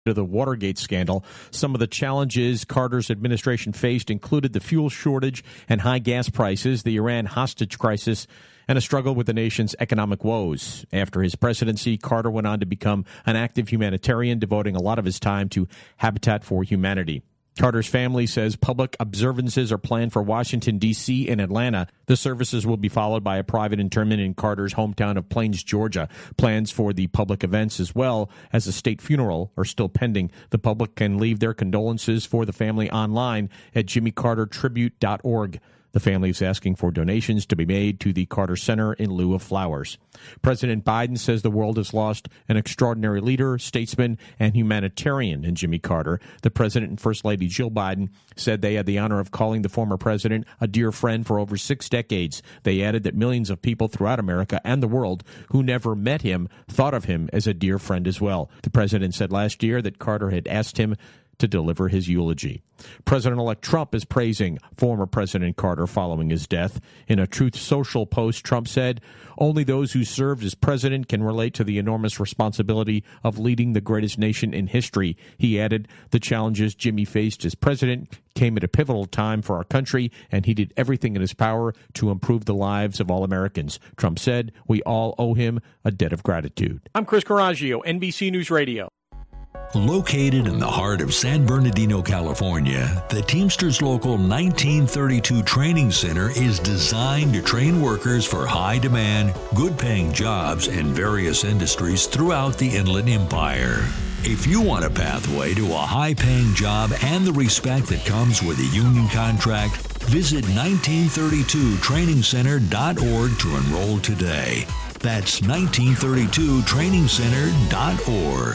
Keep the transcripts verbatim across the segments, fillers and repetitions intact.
to the Watergate scandal. Some of the challenges Carter's administration faced included the fuel shortage and high gas prices, the Iran hostage crisis, and a struggle with the nation's economic woes. After his presidency, Carter went on to become an active humanitarian, devoting a lot of his time to Habitat for Humanity. Carter's family says public observances are planned for Washington, D C and Atlanta. The services will be followed by a private interment in Carter's hometown of Plains, Georgia. Plans for the public events as well as a state funeral are still pending. The public can leave their condolences for the family online at jimmy carter tribute dot org. The family is asking for donations to be made to the Carter Center in lieu of flowers. President Biden says the world has lost an extraordinary leader, statesman, and humanitarian in Jimmy Carter. The president and First Lady Jill Biden said they had the honor of calling the former president a dear friend for over six decades. They added that millions of people throughout America and the world who never met him thought of him as a dear friend as well. The president said last year that Carter had asked him to deliver his eulogy. President-elect Trump is praising former President Carter following his death. In a Truth Social post, Trump said, "Only those who served as president can relate to the enormous responsibility of leading the greatest nation in history." He added, "The challenges Jimmy faced as president came at a pivotal time for our country, and he did everything in his power to improve the lives of all Americans." Trump said, "We all owe him a debt of gratitude." I'm Chris Coraggio, N B C News Radio. Located in the heart of San Bernardino, California, the Teamsters Local nineteen thirty-two Training Center is designed to train workers for high-demand, good-paying jobs in various industries throughout the Inland Empire. If you want a pathway to a high-paying job and the respect that comes with a union contract, visit nineteen thirty-two training center dot org to enroll today. That's nineteen thirty-two training center dot org.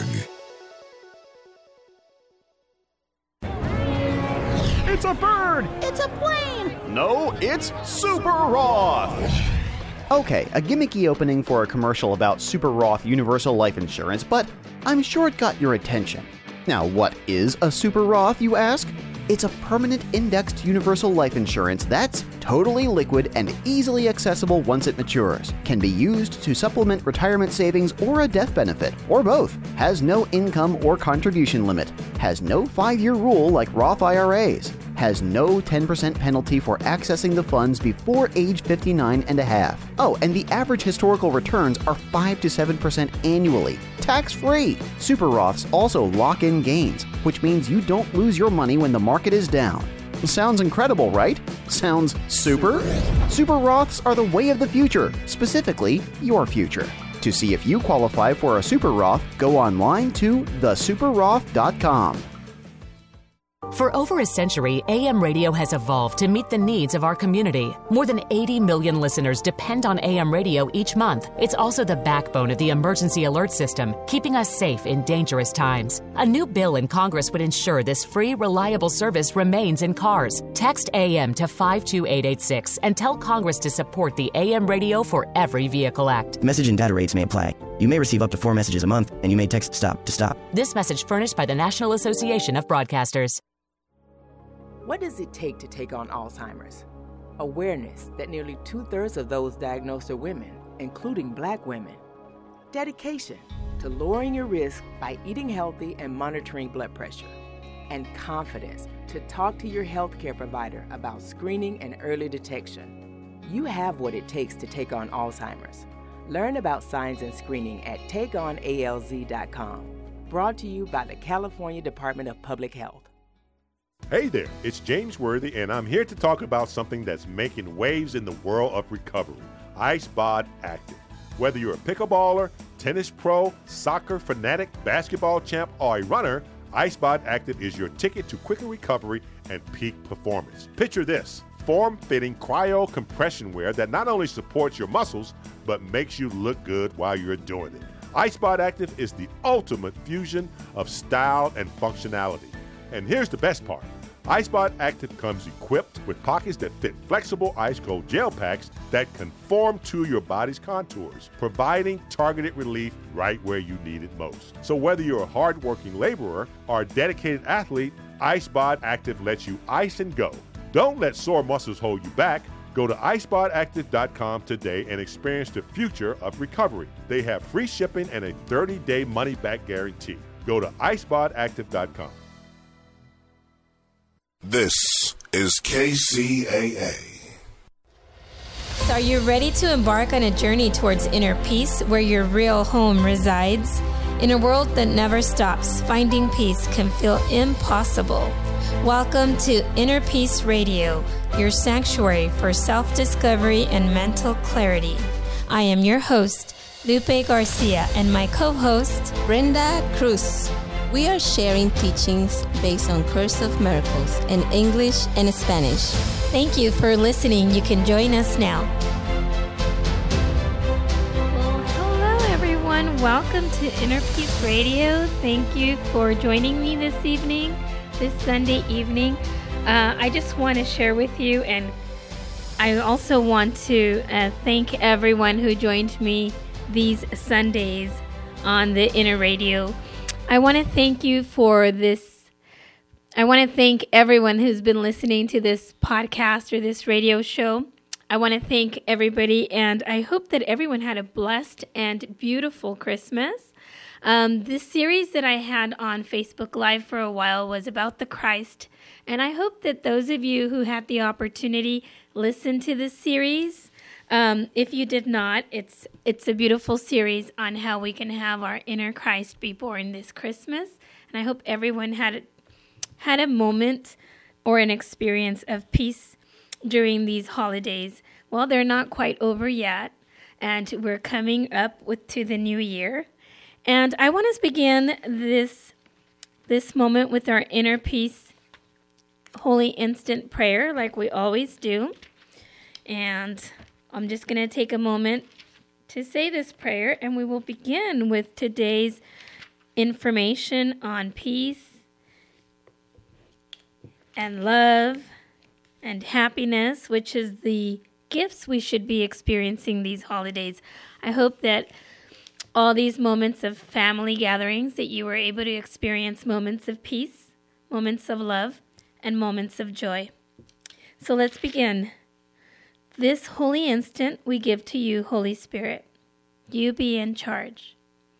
It's a bird! It's a plane! No, it's Super Roth! Okay, a gimmicky opening for a commercial about Super Roth Universal Life Insurance, but I'm sure it got your attention. Now, what is a Super Roth, you ask? It's a permanent indexed universal life insurance that's totally liquid and easily accessible once it matures. Can be used to supplement retirement savings or a death benefit, or both. Has no income or contribution limit. Has no five-year rule like Roth I R As. Has no ten percent penalty for accessing the funds before age fifty-nine and a half. Oh, and the average historical returns are five to seven percent annually, tax-free. Super Roths also lock in gains, which means you don't lose your money when the market is down. Sounds incredible, right? Sounds super? Super Roths are the way of the future, specifically your future. To see if you qualify for a Super Roth, go online to the super roth dot com. For over a century, A M radio has evolved to meet the needs of our community. More than eighty million listeners depend on A M radio each month. It's also the backbone of the emergency alert system, keeping us safe in dangerous times. A new bill in Congress would ensure this free, reliable service remains in cars. Text A M to five two eight eight six and tell Congress to support the A M Radio for Every Vehicle Act. Message and data rates may apply. You may receive up to four messages a month, and you may text STOP to stop. This message furnished by the National Association of Broadcasters. What does it take to take on Alzheimer's? Awareness that nearly two-thirds of those diagnosed are women, including Black women. Dedication to lowering your risk by eating healthy and monitoring blood pressure. And confidence to talk to your healthcare provider about screening and early detection. You have what it takes to take on Alzheimer's. Learn about signs and screening at take on A L Z dot com. Brought to you by the California Department of Public Health. Hey there, it's James Worthy, and I'm here to talk about something that's making waves in the world of recovery, IceBod Active. Whether you're a pickleballer, tennis pro, soccer fanatic, basketball champ, or a runner, IceBod Active is your ticket to quicker recovery and peak performance. Picture this, form-fitting cryo compression wear that not only supports your muscles, but makes you look good while you're doing it. IceBod Active is the ultimate fusion of style and functionality. And here's the best part. IceBod Active comes equipped with pockets that fit flexible ice cold gel packs that conform to your body's contours, providing targeted relief right where you need it most. So whether you're a hard-working laborer or a dedicated athlete, IceBod Active lets you ice and go. Don't let sore muscles hold you back. Go to ice bod active dot com today and experience the future of recovery. They have free shipping and a thirty-day money-back guarantee. Go to ice bod active dot com. This is K C A A. So are you ready to embark on a journey towards inner peace where your real home resides? In a world that never stops, finding peace can feel impossible. Welcome to Inner Peace Radio, your sanctuary for self-discovery and mental clarity. I am your host, Lupe Garcia, and my co-host, Brenda Cruz. We are sharing teachings based on Course of Miracles in English and Spanish. Thank you for listening. You can join us now. Well, hello everyone. Welcome to Inner Peace Radio. Thank you for joining me this evening, this Sunday evening. Uh, I just want to share with you, and I also want to uh, thank everyone who joined me these Sundays on the Inner Radio. I want to thank you for this. I want to thank everyone who's been listening to this podcast or this radio show. I want to thank everybody, and I hope that everyone had a blessed and beautiful Christmas. Um, this series that I had on Facebook Live for a while was about the Christ, and I hope that those of you who had the opportunity listened to this series. Um, if you did not, it's it's a beautiful series on how we can have our inner Christ be born this Christmas. And I hope everyone had had a moment or an experience of peace during these holidays. Well, they're not quite over yet, and we're coming up with to the new year. And I want to begin this this moment with our inner peace holy instant prayer, like we always do. And I'm just going to take a moment to say this prayer, and we will begin with today's information on peace and love and happiness, which is the gifts we should be experiencing these holidays. I hope that all these moments of family gatherings, that you were able to experience moments of peace, moments of love, and moments of joy. So let's begin. This holy instant we give to you, Holy Spirit. You be in charge.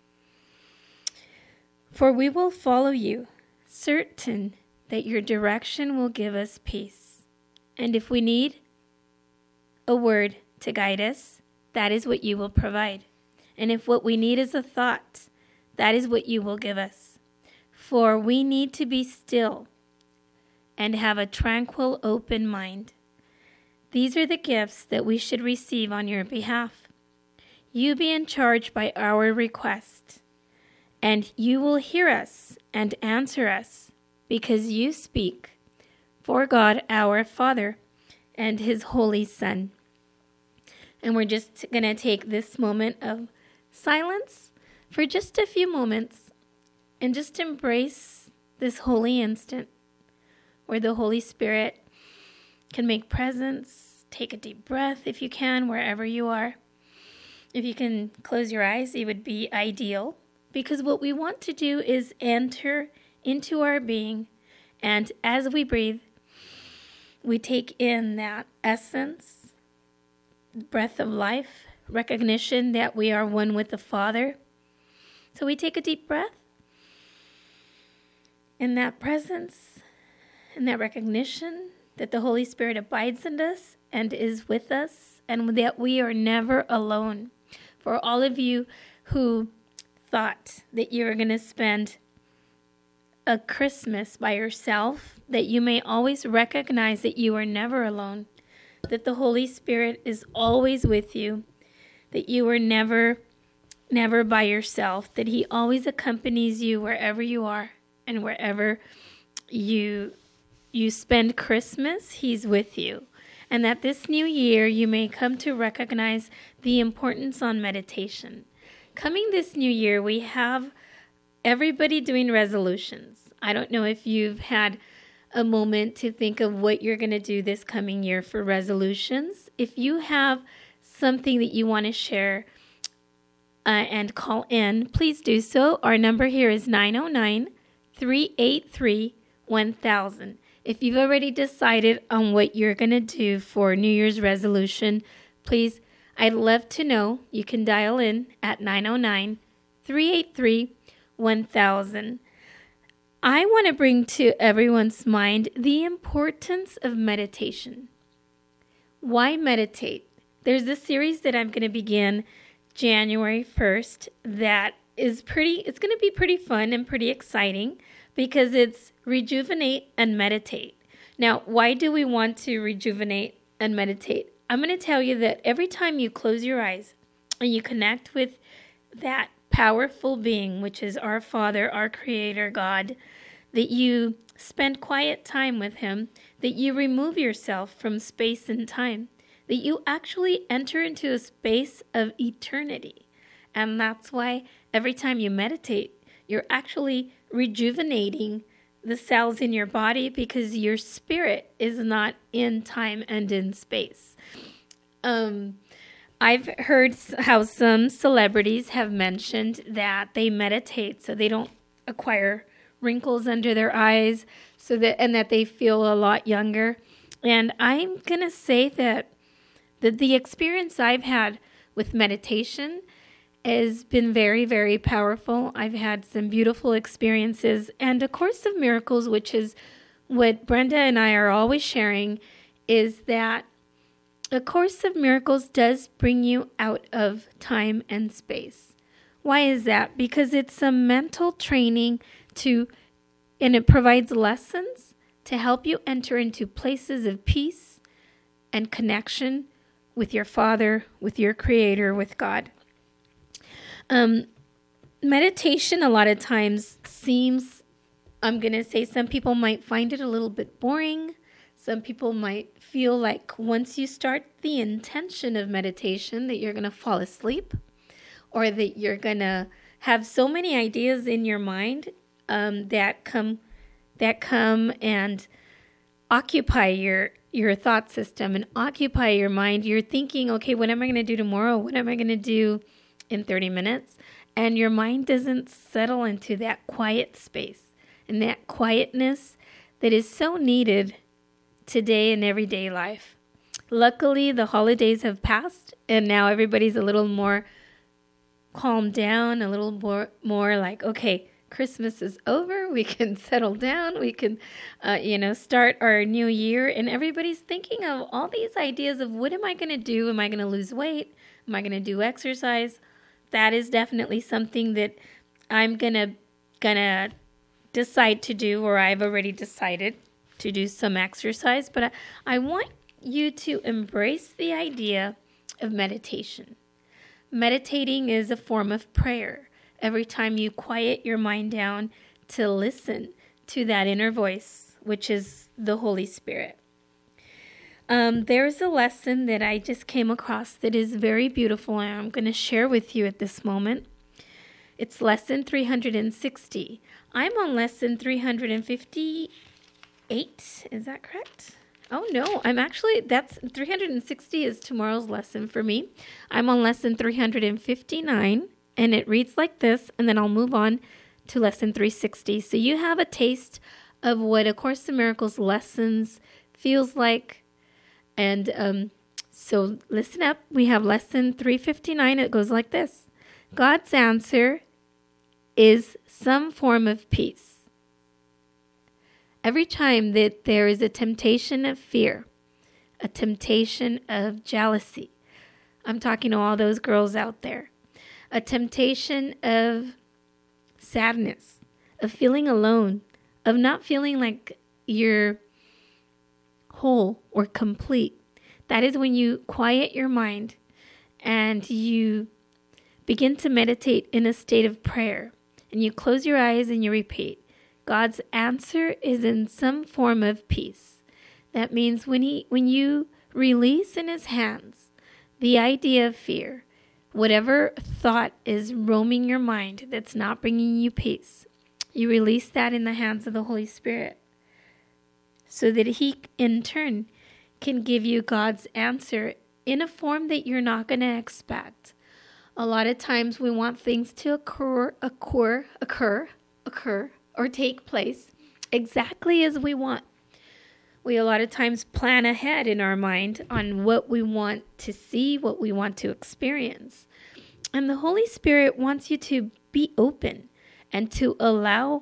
For we will follow you, certain that your direction will give us peace. And if we need a word to guide us, that is what you will provide. And if what we need is a thought, that is what you will give us. For we need to be still and have a tranquil, open mind. These are the gifts that we should receive on your behalf. You be in charge by our request, and you will hear us and answer us, because you speak for God our Father and his Holy Son. And we're just going to take this moment of silence for just a few moments and just embrace this holy instant where the Holy Spirit can make presence. Take a deep breath if you can, wherever you are. If you can close your eyes, it would be ideal, because what we want to do is enter into our being, and as we breathe, we take in that essence, breath of life, recognition that we are one with the Father. So we take a deep breath, in that presence, in that recognition that the Holy Spirit abides in us and is with us, and that we are never alone. For all of you who thought that you were going to spend a Christmas by yourself, that you may always recognize that you are never alone, that the Holy Spirit is always with you, that you are never, never by yourself, that he always accompanies you wherever you are and wherever you you spend Christmas, he's with you. And that this new year you may come to recognize the importance on meditation. Coming this new year, we have everybody doing resolutions. I don't know if you've had a moment to think of what you're going to do this coming year for resolutions. If you have something that you want to share uh, and call in, please do so. Our number here is nine oh nine, three eight three, one thousand. If you've already decided on what you're going to do for New Year's resolution, please, I'd love to know. You can dial in at nine oh nine, three eight three, one thousand. I want to bring to everyone's mind the importance of meditation. Why meditate? There's this series that I'm going to begin January first that is pretty, it's going to be pretty fun and pretty exciting because it's rejuvenate and meditate. Now, why do we want to rejuvenate and meditate? I'm going to tell you that every time you close your eyes and you connect with that powerful being, which is our Father, our Creator, God, that you spend quiet time with Him, that you remove yourself from space and time, that you actually enter into a space of eternity. And that's why every time you meditate, you're actually rejuvenating the cells in your body because your spirit is not in time and in space. Um, I've heard how some celebrities have mentioned that they meditate so they don't acquire wrinkles under their eyes, so that and that they feel a lot younger. And I'm going to say that, that the experience I've had with meditation has been very, very powerful. I've had some beautiful experiences. And A Course of Miracles, which is what Brenda and I are always sharing, is that A Course of Miracles does bring you out of time and space. Why is that? Because it's a mental training to, and it provides lessons to help you enter into places of peace and connection with your Father, with your Creator, with God. Um, meditation a lot of times seems, I'm going to say some people might find it a little bit boring. Some people might feel like once you start the intention of meditation that you're going to fall asleep, or that you're going to have so many ideas in your mind um, that come that come and occupy your your thought system and occupy your mind. You're thinking, okay, what am I going to do tomorrow? What am I going to do in thirty minutes? And your mind doesn't settle into that quiet space and that quietness that is so needed today in everyday life. Luckily, the holidays have passed and now everybody's a little more calmed down, a little more, more like, okay, Christmas is over. We can settle down. We can, uh, you know, start our new year. And everybody's thinking of all these ideas of what am I going to do? Am I going to lose weight? Am I going to do exercise? That is definitely something that I'm going to gonna decide to do, or I've already decided to do some exercise. But I, I want you to embrace the idea of meditation. Meditating is a form of prayer. Every time you quiet your mind down to listen to that inner voice, which is the Holy Spirit. Um, there's a lesson that I just came across that is very beautiful, and I'm going to share with you at this moment. It's lesson three hundred sixty. I'm on lesson three hundred fifty-eight. Is that correct? Oh, no. I'm actually, that's three hundred sixty is tomorrow's lesson for me. I'm on lesson three hundred fifty-nine, and it reads like this, and then I'll move on to lesson three sixty. So you have a taste of what A Course in Miracles lessons feels like. And um, so listen up. We have lesson three fifty-nine. It goes like this. God's answer is some form of peace. Every time that there is a temptation of fear, a temptation of jealousy, I'm talking to all those girls out there, a temptation of sadness, of feeling alone, of not feeling like you're whole or complete. That is when you quiet your mind and you begin to meditate in a state of prayer, and you close your eyes and you repeat, God's answer is in some form of peace. That means when he, when you release in his hands the idea of fear, whatever thought is roaming your mind that's not bringing you peace, you release that in the hands of the Holy Spirit, so that he, in turn, can give you God's answer in a form that you're not going to expect. A lot of times we want things to occur, occur, occur, occur, or take place exactly as we want. We a lot of times plan ahead in our mind on what we want to see, what we want to experience. And the Holy Spirit wants you to be open and to allow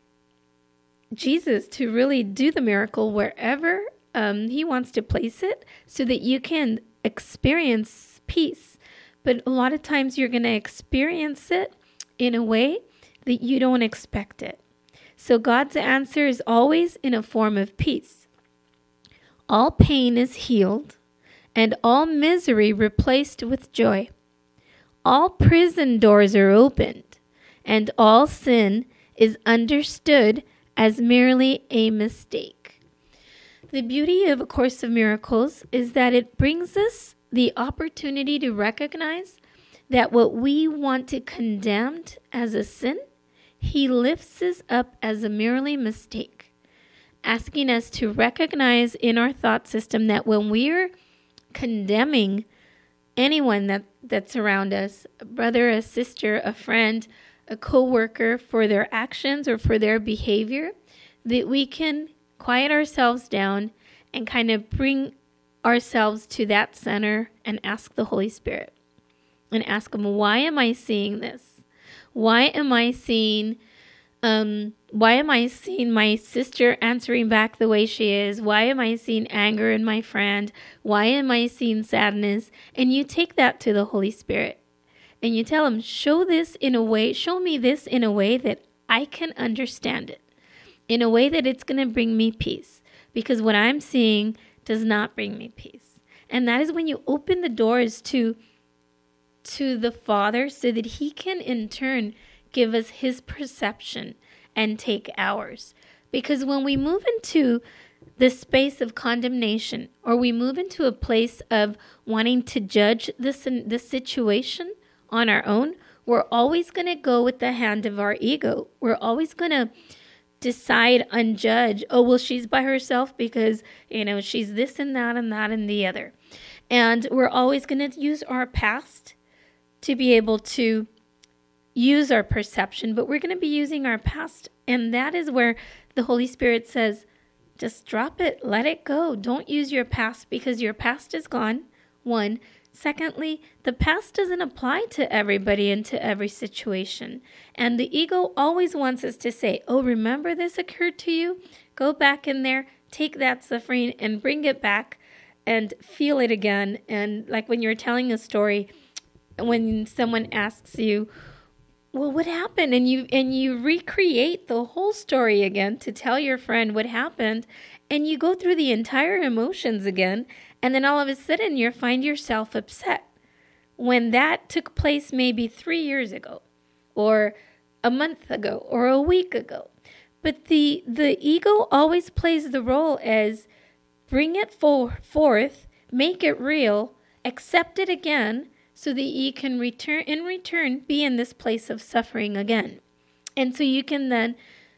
Jesus to really do the miracle wherever um, he wants to place it so that you can experience peace. But a lot of times you're going to experience it in a way that you don't expect it. So God's answer is always in a form of peace. All pain is healed and all misery replaced with joy. All prison doors are opened and all sin is understood as merely a mistake. The beauty of A Course of Miracles is that it brings us the opportunity to recognize that what we want to condemn as a sin, he lifts us up as a merely mistake, asking us to recognize in our thought system that when we're condemning anyone that, that's around us, a brother, a sister, a friend, a co-worker, for their actions or for their behavior, that we can quiet ourselves down and kind of bring ourselves to that center and ask the Holy Spirit and ask him, why am I seeing this? Why am I seeing, um, why am I seeing my sister answering back the way she is? Why am I seeing anger in my friend? Why am I seeing sadness? And you take that to the Holy Spirit. And you tell him, show this in a way, show me this in a way that I can understand it, in a way that it's going to bring me peace, because what I'm seeing does not bring me peace. And that is when you open the doors to, to the Father so that he can in turn give us his perception and take ours. Because when we move into the space of condemnation, or we move into a place of wanting to judge this, this situation on our own, we're always going to go with the hand of our ego. We're always going to decide and judge, oh, well, she's by herself because, you know, she's this and that and that and the other. And we're always going to use our past to be able to use our perception, but we're going to be using our past. And that is where the Holy Spirit says, just drop it, let it go. Don't use your past, because your past is gone, one. Secondly, the past doesn't apply to everybody and to every situation. And the ego always wants us to say, oh, remember this occurred to you? Go back in there, take that suffering and bring it back and feel it again. And like when you're telling a story, when someone asks you, well, what happened? And you and you recreate the whole story again to tell your friend what happened. And you go through the entire emotions again. And then all of a sudden you find yourself upset when that took place maybe three years ago or a month ago or a week ago. But the the ego always plays the role as bring it for, forth, make it real, accept it again so that you can return in return be in this place of suffering again. And so you can then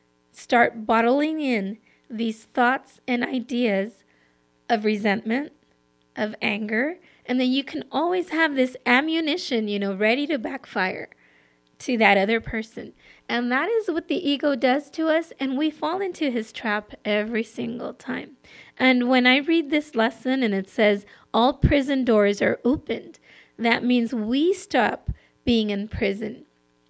start bottling in these thoughts and ideas of resentment, of anger, and then you can always have this ammunition, you know, ready to backfire to that other person. And that is what the ego does to us, and we fall into his trap every single time. And when I read this lesson and it says, all prison doors are opened, that means we stop being in prison.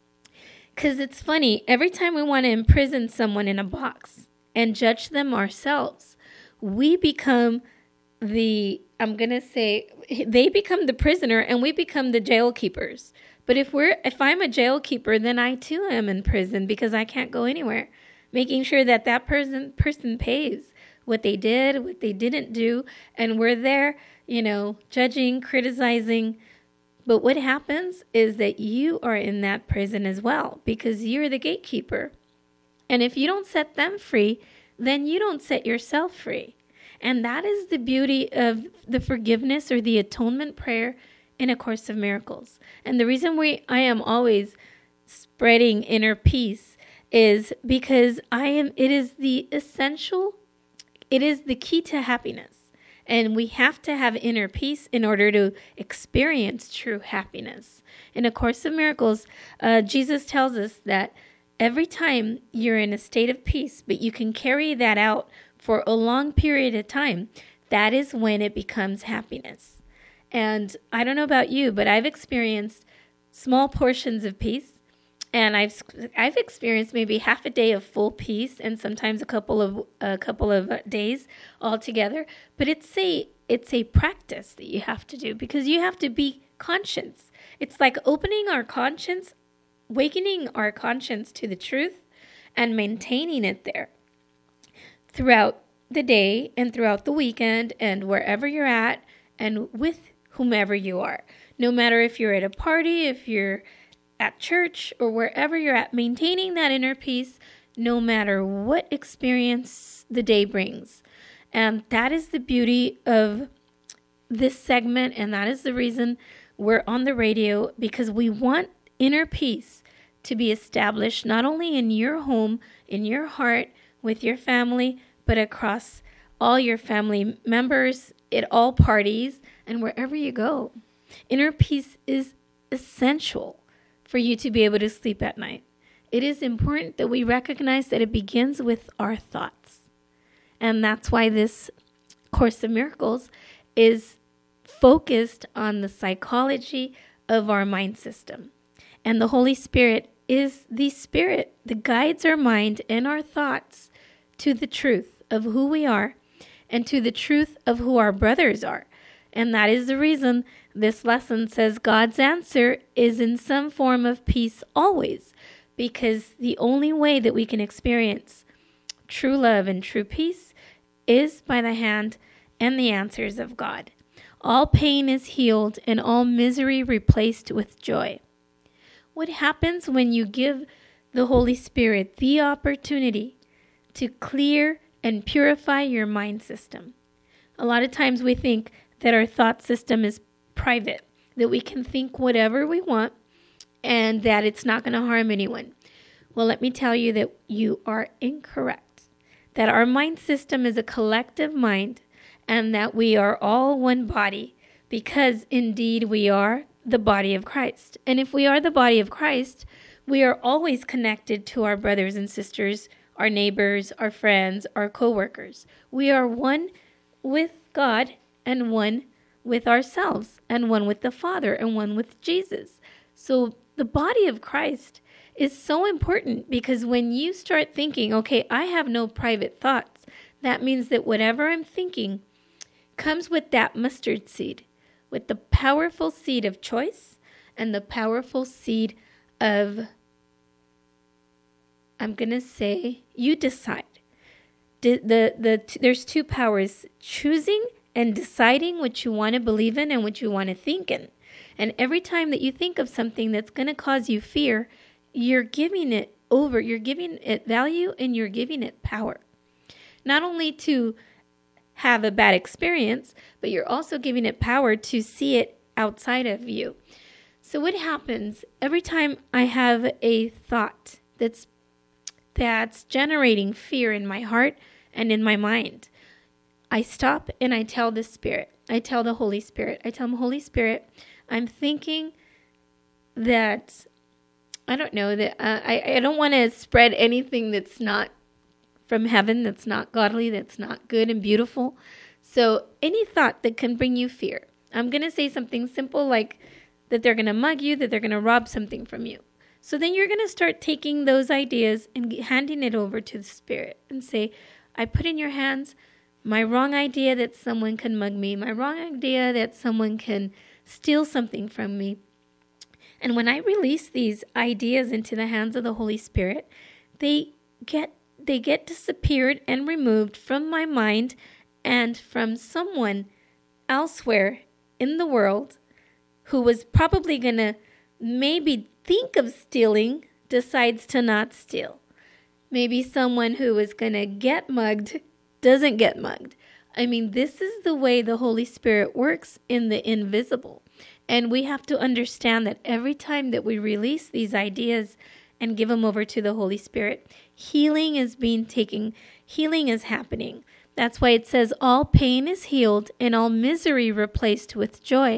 Because it's funny, every time we want to imprison someone in a box and judge them ourselves, we become the, I'm going to say, they become the prisoner and we become the jail keepers. But if we're, if I'm a jail keeper, then I too am in prison because I can't go anywhere. Making sure that that person, person pays what they did, what they didn't do. And we're there, you know, judging, criticizing. But what happens is that you are in that prison as well because you're the gatekeeper. And if you don't set them free, then you don't set yourself free. And that is the beauty of the forgiveness or the atonement prayer in A Course of Miracles. And the reason we I am always spreading inner peace is because I am it is the essential, it is the key to happiness. And we have to have inner peace in order to experience true happiness. In A Course of Miracles, uh, Jesus tells us that every time you're in a state of peace, but you can carry that out for a long period of time, that is when it becomes happiness. And I don't know about you, but I've experienced small portions of peace. And I've I've experienced maybe half a day of full peace, and sometimes a couple of a couple of days altogether. But it's a it's a practice that you have to do, because you have to be conscious. It's like opening our conscience, awakening our conscience to the truth, and maintaining it there throughout the day and throughout the weekend and wherever you're at and with whomever you are. No matter if you're at a party, if you're at church, or wherever you're at, maintaining that inner peace no matter what experience the day brings. And that is the beauty of this segment, and that is the reason we're on the radio, because we want inner peace to be established not only in your home, in your heart, with your family, but across all your family members, at all parties, and wherever you go. Inner peace is essential for you to be able to sleep at night. It is important that we recognize that it begins with our thoughts. And that's why this Course of Miracles is focused on the psychology of our mind system. And the Holy Spirit is the Spirit that guides our mind and our thoughts to the truth of who we are and to the truth of who our brothers are. And that is the reason this lesson says God's answer is in some form of peace always, because the only way that we can experience true love and true peace is by the hand and the answers of God. All pain is healed and all misery replaced with joy. What happens when you give the Holy Spirit the opportunity to clear and purify your mind system? A lot of times we think that our thought system is private, that we can think whatever we want and that it's not going to harm anyone. Well, let me tell you that you are incorrect, that our mind system is a collective mind and that we are all one body, because indeed we are the body of Christ. And if we are the body of Christ, we are always connected to our brothers and sisters, our neighbors, our friends, our co-workers. We are one with God and one with ourselves, and one with the Father, and one with Jesus. So the body of Christ is so important, because when you start thinking, okay, I have no private thoughts, that means that whatever I'm thinking comes with that mustard seed, with the powerful seed of choice and the powerful seed of, I'm going to say, you decide. The, the, the, there's two powers, choosing and deciding what you want to believe in and what you want to think in. And every time that you think of something that's going to cause you fear, you're giving it over, you're giving it value, and you're giving it power. Not only to have a bad experience, but you're also giving it power to see it outside of you. So what happens every time I have a thought that's that's generating fear in my heart and in my mind? I stop and I tell the Spirit, I tell the Holy Spirit, I tell him, Holy Spirit, I'm thinking that, I don't know, that uh, I, I don't want to spread anything that's not from heaven, that's not godly, that's not good and beautiful. So any thought that can bring you fear, I'm going to say something simple like that they're going to mug you, that they're going to rob something from you. So then you're going to start taking those ideas and handing it over to the Spirit and say, I put in your hands my wrong idea that someone can mug me, my wrong idea that someone can steal something from me. And when I release these ideas into the hands of the Holy Spirit, they get they get disappeared and removed from my mind and from someone elsewhere in the world who was probably going to maybe think of stealing, decides to not steal. Maybe someone who is going to get mugged doesn't get mugged. I mean, this is the way the Holy Spirit works in the invisible. And we have to understand that every time that we release these ideas and give them over to the Holy Spirit, healing is being taken, healing is happening. That's why it says all pain is healed and all misery replaced with joy.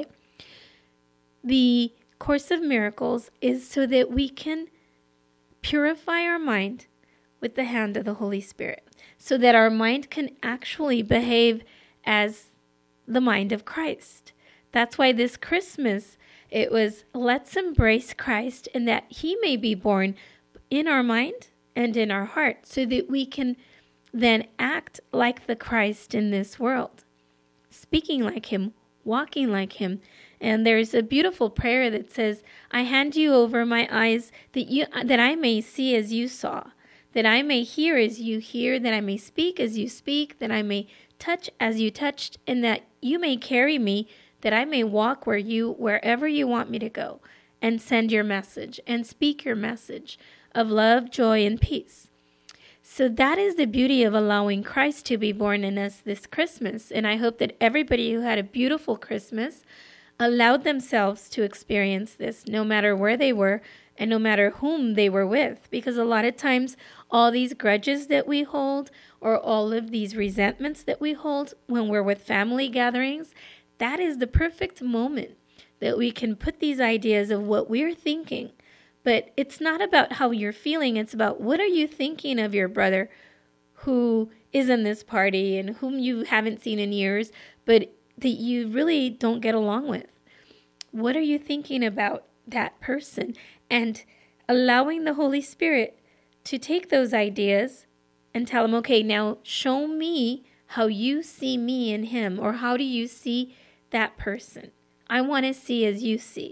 The Course of Miracles is so that we can purify our mind with the hand of the Holy Spirit, so that our mind can actually behave as the mind of Christ. That's why this Christmas, It was, let's embrace Christ and that he may be born in our mind and in our heart so that we can then act like the Christ in this world, speaking like him, walking like him. And there's a beautiful prayer that says, I hand you over my eyes that you that I may see as you saw, that I may hear as you hear, that I may speak as you speak, that I may touch as you touched, and that you may carry me, that I may walk where you wherever you want me to go, and send your message and speak your message of love, joy, and peace. So that is the beauty of allowing Christ to be born in us this Christmas. And I hope that everybody who had a beautiful Christmas allowed themselves to experience this, no matter where they were and no matter whom they were with. Because a lot of times, all these grudges that we hold or all of these resentments that we hold when we're with family gatherings, that is the perfect moment that we can put these ideas of what we're thinking. But it's not about how you're feeling. It's about what are you thinking of your brother who is in this party and whom you haven't seen in years, but that you really don't get along with. What are you thinking about that person? And allowing the Holy Spirit to take those ideas and tell him, okay, now show me how you see me in him, or how do you see that person? I want to see as you see.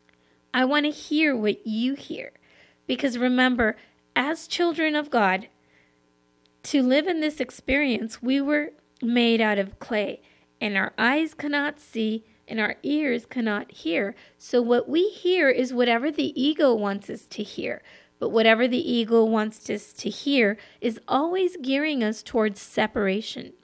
I want to hear what you hear. Because remember, as children of God, to live in this experience, we were made out of clay, and our eyes cannot see, and our ears cannot hear. So what we hear is whatever the ego wants us to hear. But whatever the ego wants us to hear is always gearing us towards separation.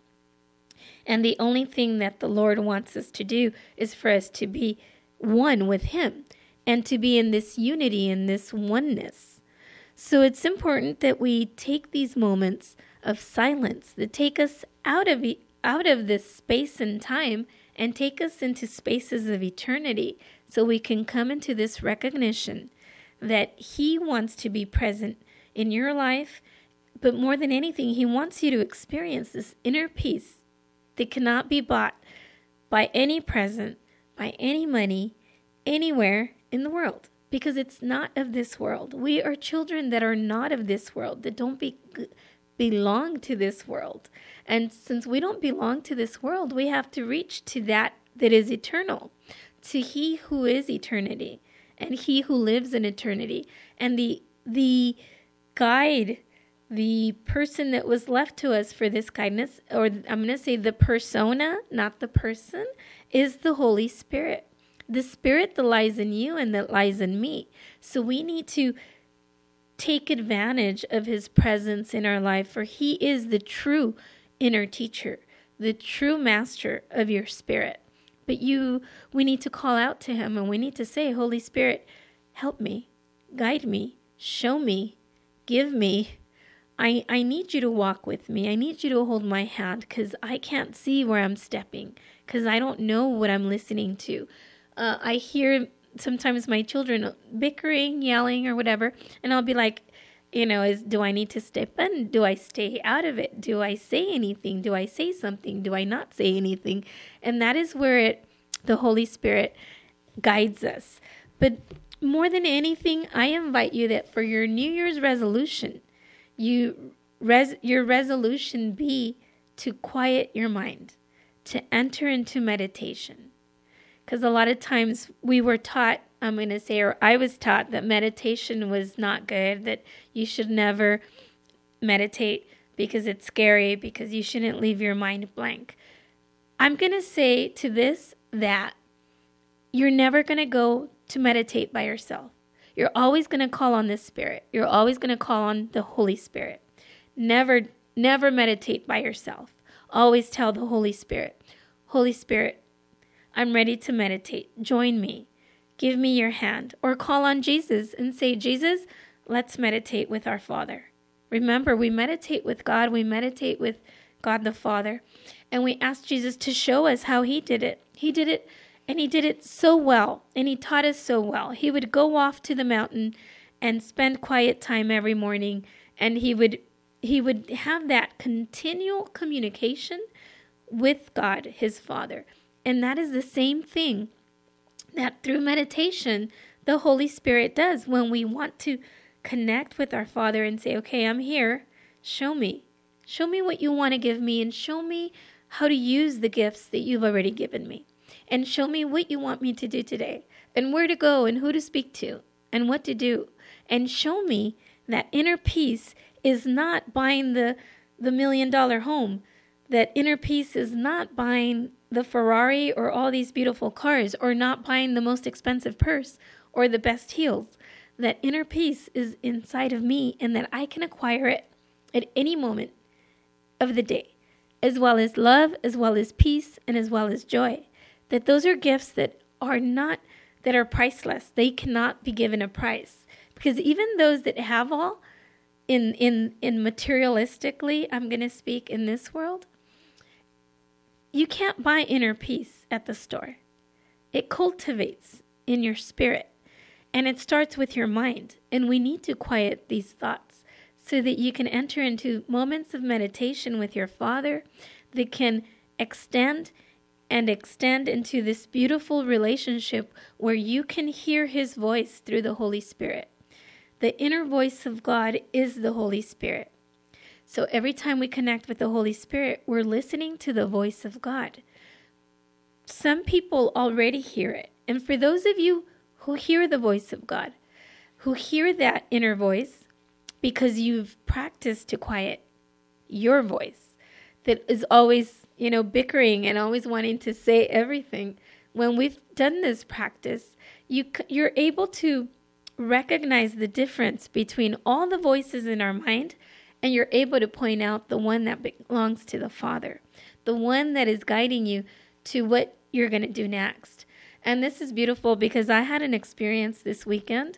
And the only thing that the Lord wants us to do is for us to be one with him and to be in this unity, in this oneness. So it's important that we take these moments of silence that take us out of e- out of this space and time and take us into spaces of eternity, so we can come into this recognition that he wants to be present in your life. But more than anything, he wants you to experience this inner peace that cannot be bought by any present, by any money, anywhere in the world, because it's not of this world. We are children that are not of this world, that don't be, belong to this world. And since we don't belong to this world, we have to reach to that that is eternal, to he who is eternity, and he who lives in eternity. And the the guide, the person that was left to us for this guidance, or I'm going to say the persona, not the person, is the Holy Spirit. The Spirit that lies in you and that lies in me. So we need to take advantage of his presence in our life, for he is the true inner teacher, the true master of your spirit. But you, we need to call out to him, and we need to say, Holy Spirit, help me, guide me, show me, give me. I, I need you to walk with me. I need you to hold my hand, because I can't see where I'm stepping, because I don't know what I'm listening to. Uh, I hear sometimes my children bickering, yelling, or whatever, and I'll be like, you know, is do I need to step in? Do I stay out of it? Do I say anything? Do I say something? Do I not say anything? And that is where it, the Holy Spirit guides us. But more than anything, I invite you that for your New Year's resolution, you res, your resolution be to quiet your mind, to enter into meditation. Because a lot of times we were taught, I'm going to say, or I was taught that meditation was not good, that you should never meditate because it's scary, because you shouldn't leave your mind blank. I'm going to say to this that you're never going to go to meditate by yourself. You're always going to call on the Spirit. You're always going to call on the Holy Spirit. Never, never meditate by yourself. Always tell the Holy Spirit, Holy Spirit, I'm ready to meditate. Join me. Give me your hand. Or call on Jesus and say, Jesus, let's meditate with our Father. Remember, we meditate with God. We meditate with God the Father. And we ask Jesus to show us how he did it. He did it, and he did it so well. And he taught us so well. He would go off to the mountain and spend quiet time every morning. And he would, he would have that continual communication with God, his Father. And that is the same thing that through meditation, the Holy Spirit does when we want to connect with our Father and say, okay, I'm here. Show me. Show me what you want to give me, and show me how to use the gifts that you've already given me. And show me what you want me to do today, and where to go, and who to speak to, and what to do. And show me that inner peace is not buying the, the million dollar home. That inner peace is not buying the Ferrari or all these beautiful cars, or not buying the most expensive purse or the best heels. That inner peace is inside of me, and that I can acquire it at any moment of the day, as well as love, as well as peace, and as well as joy. That those are gifts that are not, that are priceless. They cannot be given a price, because even those that have all in, in, in materialistically, I'm going to speak in this world, you can't buy inner peace at the store. It cultivates in your spirit, and it starts with your mind. And we need to quiet these thoughts so that you can enter into moments of meditation with your Father that can extend and extend into this beautiful relationship where you can hear His voice through the Holy Spirit. The inner voice of God is the Holy Spirit. So every time we connect with the Holy Spirit, we're listening to the voice of God. Some people already hear it. And for those of you who hear the voice of God, who hear that inner voice because you've practiced to quiet your voice that is always, you know, bickering and always wanting to say everything, when we've done this practice, you, you're able to recognize the difference between all the voices in our mind, and you're able to point out the one that belongs to the Father, the one that is guiding you to what you're going to do next. And this is beautiful because I had an experience this weekend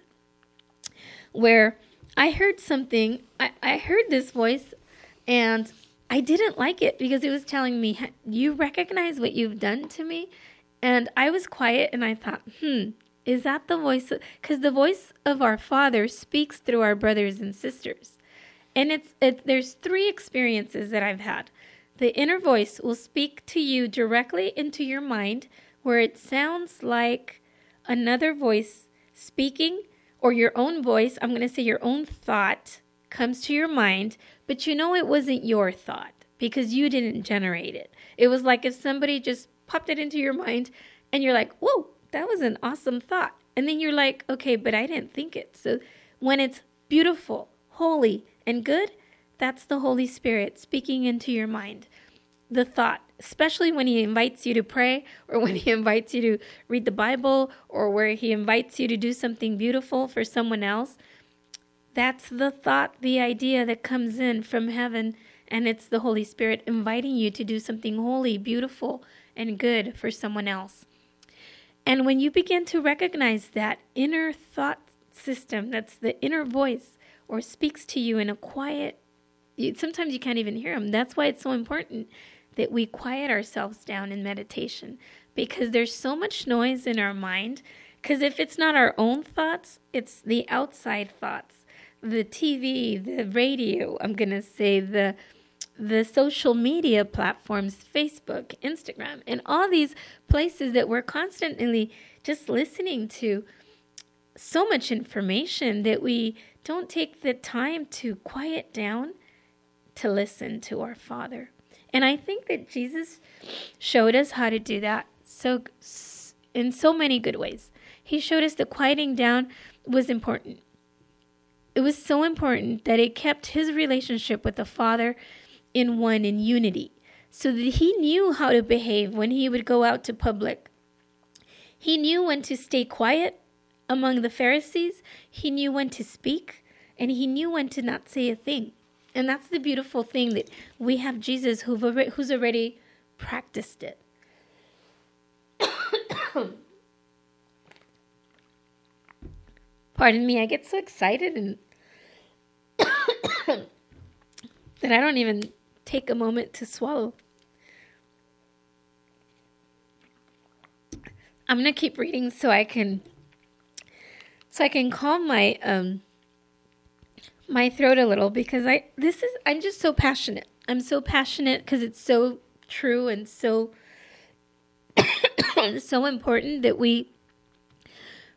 where I heard something, I, I heard this voice, and I didn't like it because it was telling me, you recognize what you've done to me? And I was quiet and I thought, hmm, is that the voice? Because the voice of our Father speaks through our brothers and sisters. And it's it, there's three experiences that I've had. The inner voice will speak to you directly into your mind, where it sounds like another voice speaking, or your own voice, I'm going to say your own thought, comes to your mind, but you know it wasn't your thought because you didn't generate it. It was like if somebody just popped it into your mind and you're like, whoa, that was an awesome thought. And then you're like, okay, but I didn't think it. So when it's beautiful, holy, and good, that's the Holy Spirit speaking into your mind. The thought, especially when He invites you to pray, or when He invites you to read the Bible, or where He invites you to do something beautiful for someone else. That's the thought, the idea that comes in from heaven, and it's the Holy Spirit inviting you to do something holy, beautiful, and good for someone else. And when you begin to recognize that inner thought system, that's the inner voice, or speaks to you in a quiet, you, sometimes you can't even hear them. That's why it's so important that we quiet ourselves down in meditation, because there's so much noise in our mind. Because if it's not our own thoughts, it's the outside thoughts, the T V, the radio, I'm going to say the the social media platforms, Facebook, Instagram, and all these places that we're constantly just listening to so much information that we don't take the time to quiet down to listen to our Father. And I think that Jesus showed us how to do that so in so many good ways. He showed us that quieting down was important. It was so important that it kept His relationship with the Father in one, in unity, so that He knew how to behave when He would go out to public. He knew when to stay quiet among the Pharisees. He knew when to speak, and He knew when to not say a thing. And that's the beautiful thing, that we have Jesus who's already practiced it. Pardon me, I get so excited and that I don't even take a moment to swallow. I'm going to keep reading so I can so I can calm my um my throat a little, because I this is I'm just so passionate. I'm so passionate because it's so true and so so important that we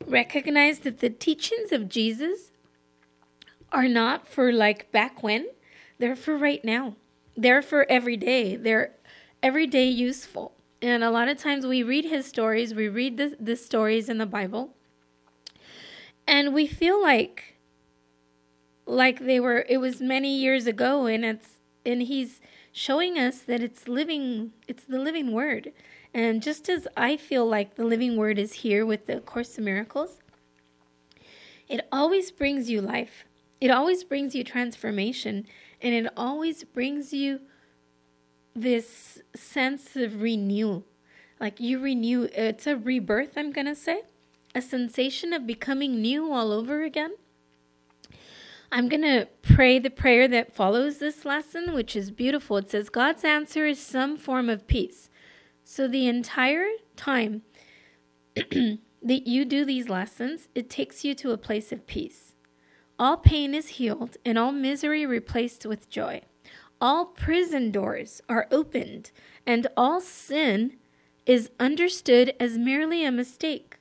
recognize that the teachings of Jesus are not for like back when. They're for right now. They're for every day. They're everyday useful. And a lot of times we read his stories, we read the, the stories in the Bible, and we feel like like they were, it was many years ago, and it's and he's showing us that it's living, it's the living word. And just as I feel like the living word is here with the Course in Miracles, it always brings you life. It always brings you transformation, and it always brings you this sense of renewal. Like you renew, it's a rebirth, I'm going to say. A sensation of becoming new all over again. I'm going to pray the prayer that follows this lesson, which is beautiful. It says, God's answer is some form of peace. So the entire time that you do these lessons, it takes you to a place of peace. All pain is healed and all misery replaced with joy. All prison doors are opened, and all sin is understood as merely a mistake.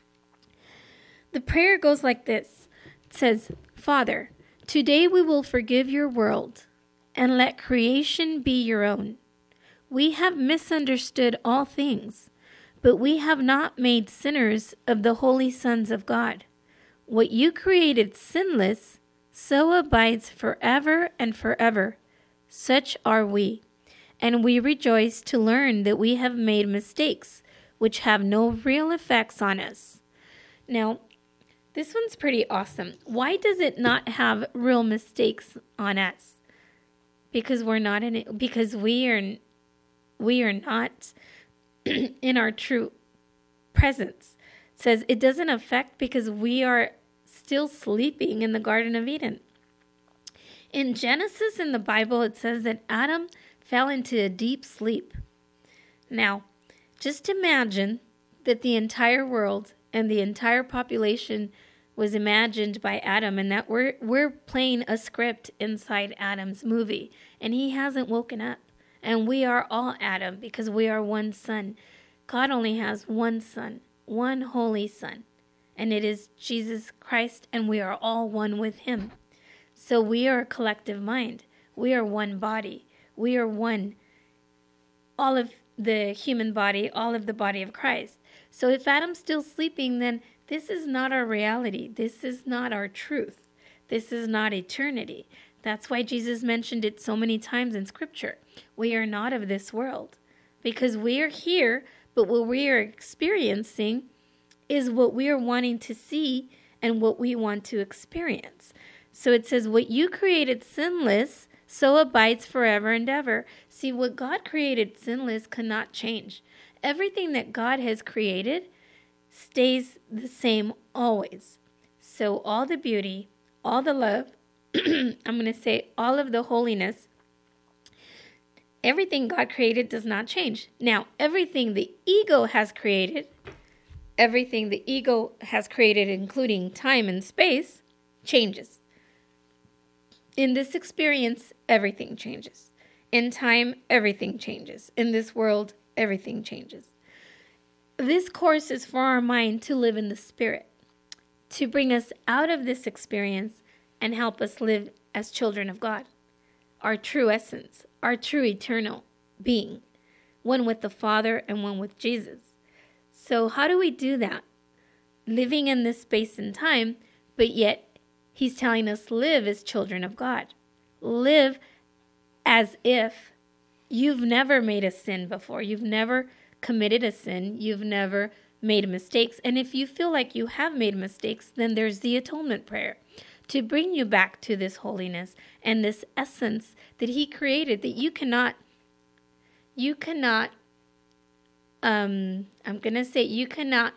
The prayer goes like this. It says, Father, today we will forgive your world and let creation be your own. We have misunderstood all things, but we have not made sinners of the holy sons of God. What you created sinless, so abides forever and forever. Such are we, and we rejoice to learn that we have made mistakes, which have no real effects on us. Now, this one's pretty awesome. Why does it not have real mistakes on us? Because we're not in it. Because we are, we are not in our true presence. It says it doesn't affect because we are still sleeping in the Garden of Eden. In Genesis in the Bible, it says that Adam fell into a deep sleep. Now, just imagine that the entire world and the entire population was imagined by Adam, and that we're we're playing a script inside Adam's movie, and he hasn't woken up. And we are all Adam because we are one son. God only has one son, one holy son, and it is Jesus Christ, and we are all one with him. So we are a collective mind. We are one body. We are one, all of the human body, all of the body of Christ. So if Adam's still sleeping, then this is not our reality. This is not our truth. This is not eternity. That's why Jesus mentioned it so many times in Scripture. We are not of this world. Because we are here, but what we are experiencing is what we are wanting to see and what we want to experience. So it says, what you created sinless, so abides forever and ever. See, what God created sinless cannot change. Everything that God has created stays the same always. So all the beauty, all the love, I'm going to say all of the holiness, everything God created does not change. Now, everything the ego has created, everything the ego has created, including time and space, changes. In this experience, everything changes. In time, everything changes. In this world, everything changes. This course is for our mind to live in the Spirit, to bring us out of this experience and help us live as children of God, our true essence, our true eternal being, one with the Father and one with Jesus. So how do we do that? Living in this space and time, but yet he's telling us live as children of God. Live as if you've never made a sin before. You've never committed a sin. You've never made mistakes. And if you feel like you have made mistakes, then there's the atonement prayer to bring you back to this holiness and this essence that he created, that you cannot, you cannot, um, I'm going to say you cannot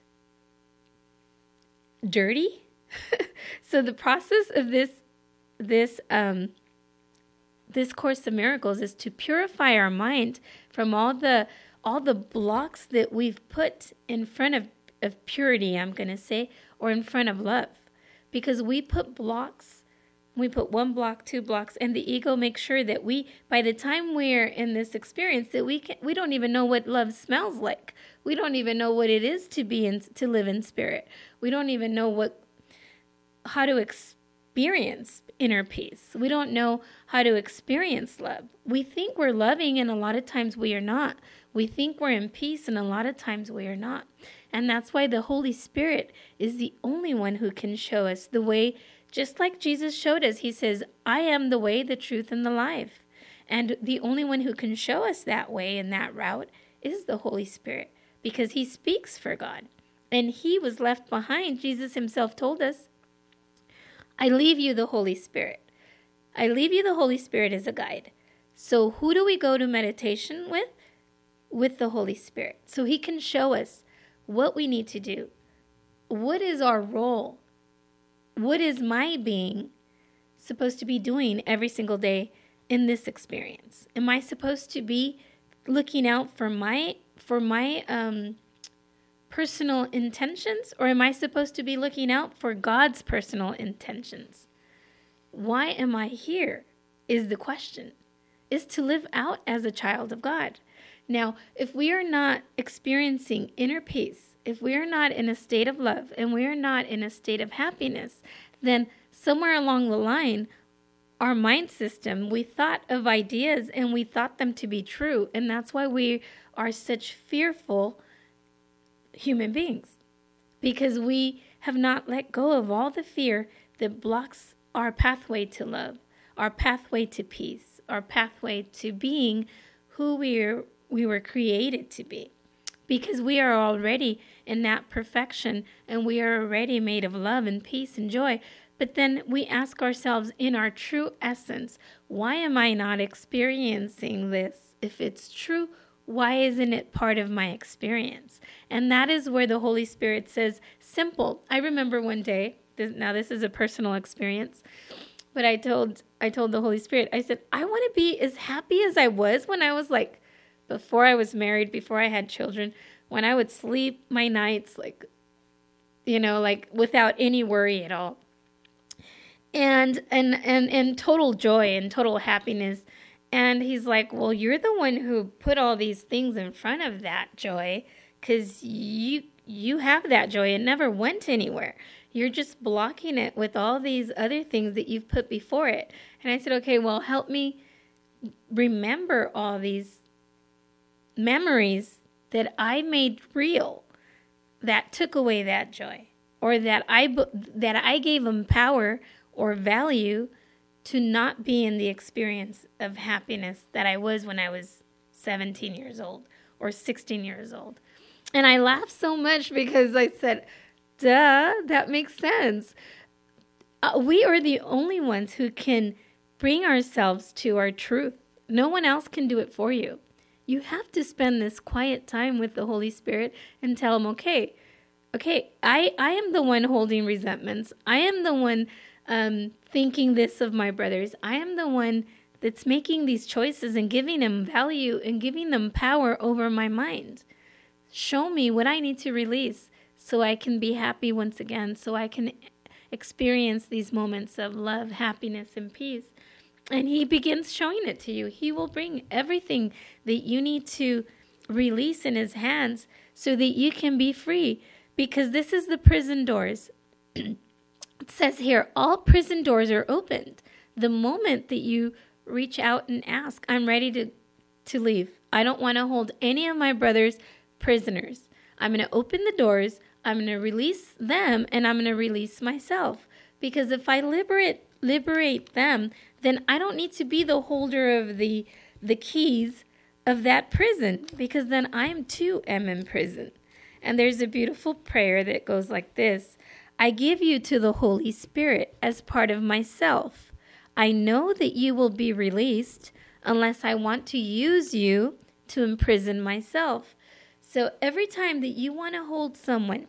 dirty. So the process of this, this, um, this Course of Miracles is to purify our mind from all the, all the blocks that we've put in front of, of purity, I'm going to say, or in front of love. Because we put blocks We put one block, two blocks, and the ego makes sure that we, by the time we're in this experience, that we can, we don't even know what love smells like. We don't even know what it is to be in, to live in spirit. We don't even know what, how to experience inner peace. We don't know how to experience love. We think we're loving, and a lot of times we are not. We think we're in peace, and a lot of times we are not. And that's why the Holy Spirit is the only one who can show us the way. Just like Jesus showed us, he says, I am the way, the truth, and the life. And the only one who can show us that way and that route is the Holy Spirit, because he speaks for God. And he was left behind. Jesus himself told us, I leave you the Holy Spirit. I leave you the Holy Spirit as a guide. So who do we go to meditation with? With the Holy Spirit. So he can show us what we need to do. What is our role? What is my being supposed to be doing every single day in this experience? Am I supposed to be looking out for my for my um, personal intentions, or am I supposed to be looking out for God's personal intentions? Why am I here is the question, is to live out as a child of God. Now, if we are not experiencing inner peace, if we are not in a state of love, and we are not in a state of happiness, then somewhere along the line, our mind system, we thought of ideas and we thought them to be true. And that's why we are such fearful human beings, because we have not let go of all the fear that blocks our pathway to love, our pathway to peace, our pathway to being who we are, we were created to be. Because we are already in that perfection, and we are already made of love and peace and joy. But then we ask ourselves, in our true essence, why am I not experiencing this? If it's true, why isn't it part of my experience? And that is where the Holy Spirit says, simple. I remember one day, this, now this is a personal experience, but I told I told the Holy Spirit, I said, I want to be as happy as I was when I was like, before I was married, before I had children, when I would sleep my nights, like, you know, like without any worry at all. And, and, and, and total joy and total happiness. And he's like, well, you're the one who put all these things in front of that joy, because you, you have that joy. It never went anywhere. You're just blocking it with all these other things that you've put before it. And I said, okay, well, help me remember all these memories that I made real that took away that joy, or that I that I gave them power or value to not be in the experience of happiness that I was when I was seventeen years old or sixteen years old. And I laughed so much because I said, duh, that makes sense. Uh, we are the only ones who can bring ourselves to our truth. No one else can do it for you. You have to spend this quiet time with the Holy Spirit and tell him, okay, okay, I, I am the one holding resentments. I am the one um, thinking this of my brothers. I am the one that's making these choices and giving them value and giving them power over my mind. Show me what I need to release so I can be happy once again, so I can experience these moments of love, happiness, and peace. And he begins showing it to you. He will bring everything that you need to release in his hands so that you can be free. Because this is the prison doors. It says here, all prison doors are opened. The moment that you reach out and ask, I'm ready to, to leave. I don't want to hold any of my brothers prisoners. I'm going to open the doors. I'm going to release them, and I'm going to release myself. Because if I liberate liberate them, then I don't need to be the holder of the the keys of that prison, because then I too am in prison. And there's a beautiful prayer that goes like this: I give you to the Holy Spirit as part of myself. I know that you will be released unless I want to use you to imprison myself. So every time that you want to hold someone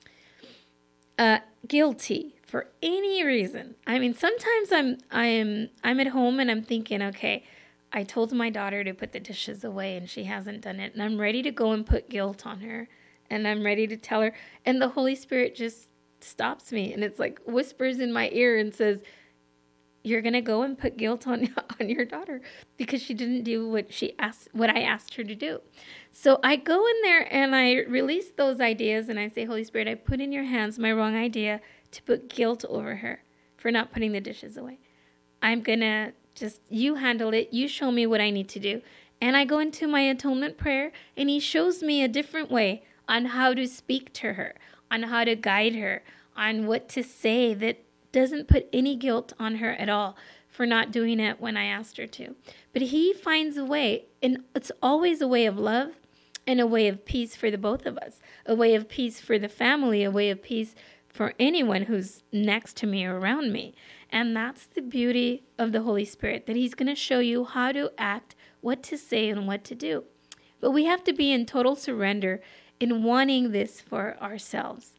uh, guilty for any reason. I mean, sometimes I'm I'm I'm at home and I'm thinking, okay, I told my daughter to put the dishes away and she hasn't done it, and I'm ready to go and put guilt on her, and I'm ready to tell her, and the Holy Spirit just stops me, and it's like whispers in my ear and says, you're going to go and put guilt on on your daughter because she didn't do what she asked, what I asked her to do. So I go in there and I release those ideas and I say, Holy Spirit, I put in your hands my wrong idea to put guilt over her for not putting the dishes away. I'm going to just, you handle it. You show me what I need to do. And I go into my atonement prayer and he shows me a different way on how to speak to her, on how to guide her, on what to say that doesn't put any guilt on her at all for not doing it when I asked her to. But he finds a way, and it's always a way of love and a way of peace for the both of us, a way of peace for the family, a way of peace for anyone who's next to me or around me. And that's the beauty of the Holy Spirit, that he's going to show you how to act, what to say, and what to do. But we have to be in total surrender in wanting this for ourselves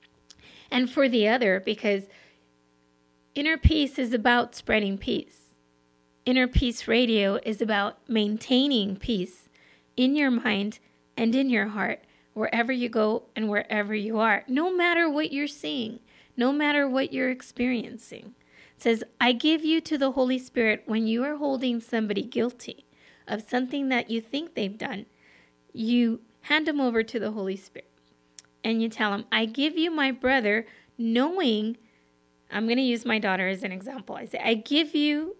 and for the other, because Inner Peace is about spreading peace. Inner Peace Radio is about maintaining peace in your mind and in your heart, wherever you go and wherever you are, no matter what you're seeing, no matter what you're experiencing. It says, I give you to the Holy Spirit when you are holding somebody guilty of something that you think they've done. You hand them over to the Holy Spirit and you tell them, I give you my brother, knowing, I'm going to use my daughter as an example. I say, I give you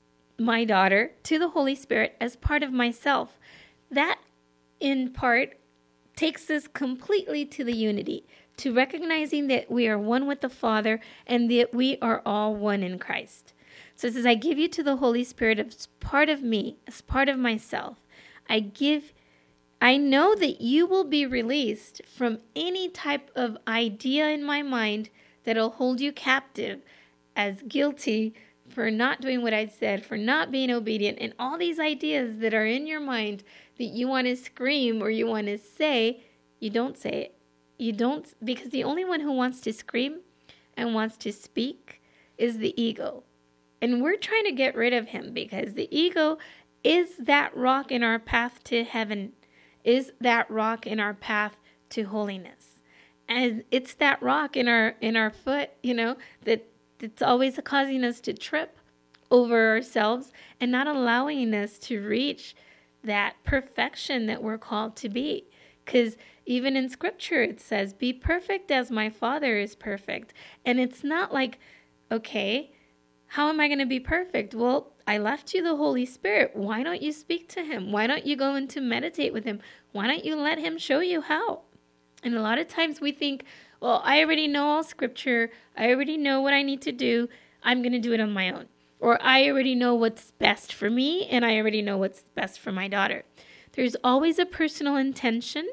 my daughter to the Holy Spirit as part of myself. That, in part, takes us completely to the unity, to recognizing that we are one with the Father and that we are all one in Christ. So it says, I give you to the Holy Spirit as part of me, as part of myself. I give, I know that you will be released from any type of idea in my mind that'll hold you captive as guilty for not doing what I said, for not being obedient, and all these ideas that are in your mind that you want to scream or you want to say, you don't say it. You don't, because the only one who wants to scream and wants to speak is the ego. And we're trying to get rid of him because the ego is that rock in our path to heaven, is that rock in our path to holiness. And it's that rock in our in our foot, you know, that it's always causing us to trip over ourselves and not allowing us to reach that perfection that we're called to be. Because even in Scripture it says, be perfect as my Father is perfect. And it's not like, okay, how am I going to be perfect? Well, I left you the Holy Spirit. Why don't you speak to him? Why don't you go in to meditate with him? Why don't you let him show you how? And a lot of times we think, well, I already know all Scripture. I already know what I need to do. I'm going to do it on my own. Or I already know what's best for me, and I already know what's best for my daughter. There's always a personal intention.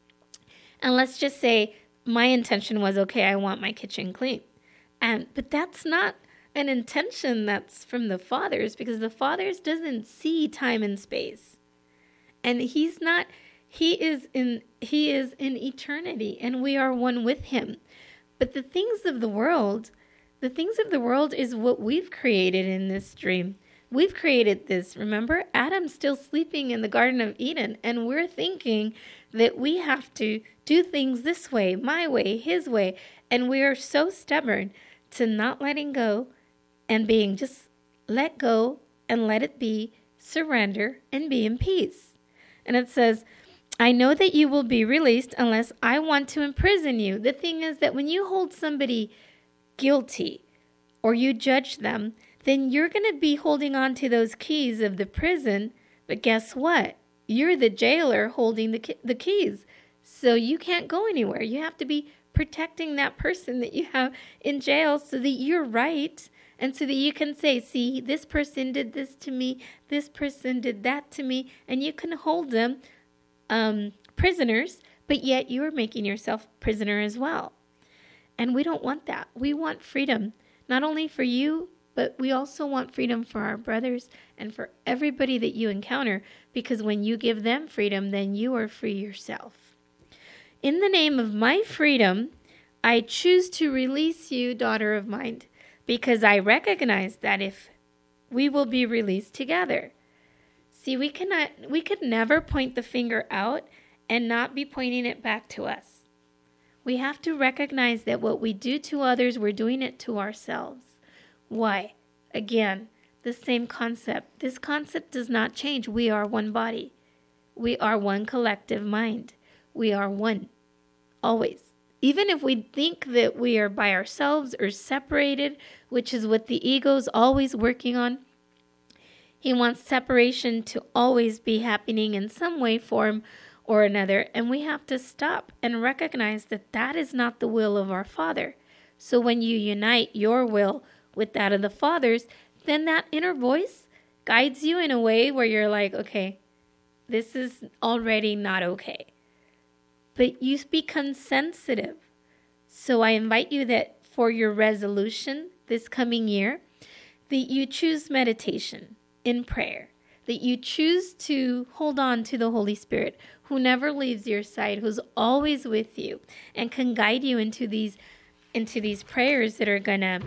And let's just say my intention was, okay, I want my kitchen clean. And but that's not an intention that's from the Father's, because the Father's doesn't see time and space. And he's not... He is in he is in eternity, and we are one with him. But the things of the world, the things of the world is what we've created in this dream. We've created this. Remember, Adam's still sleeping in the Garden of Eden, and we're thinking that we have to do things this way, my way, his way. And we are so stubborn to not letting go and being just let go and let it be, surrender and be in peace. And it says, I know that you will be released unless I want to imprison you. The thing is that when you hold somebody guilty or you judge them, then you're going to be holding on to those keys of the prison. But guess what? You're the jailer holding the the keys. So you can't go anywhere. You have to be protecting that person that you have in jail so that you're right. And so that you can say, see, this person did this to me. This person did that to me. And you can hold them Um, prisoners, but yet you are making yourself prisoner as well. And we don't want that. We want freedom, not only for you, but we also want freedom for our brothers and for everybody that you encounter, because when you give them freedom, then you are free yourself. In the name of my freedom, I choose to release you, daughter of mine, because I recognize that if we will be released together. See, we cannot, we could never point the finger out and not be pointing it back to us. We have to recognize that what we do to others, we're doing it to ourselves. Why? Again, the same concept. This concept does not change. We are one body. We are one collective mind. We are one. Always. Even if we think that we are by ourselves or separated, which is what the ego's always working on, he wants separation to always be happening in some way, form, or another. And we have to stop and recognize that that is not the will of our Father. So when you unite your will with that of the Father's, then that inner voice guides you in a way where you're like, okay, this is already not okay. But you become sensitive. So I invite you that for your resolution this coming year, that you choose meditation in prayer, that you choose to hold on to the Holy Spirit, who never leaves your side, who's always with you and can guide you into these into these prayers that are going to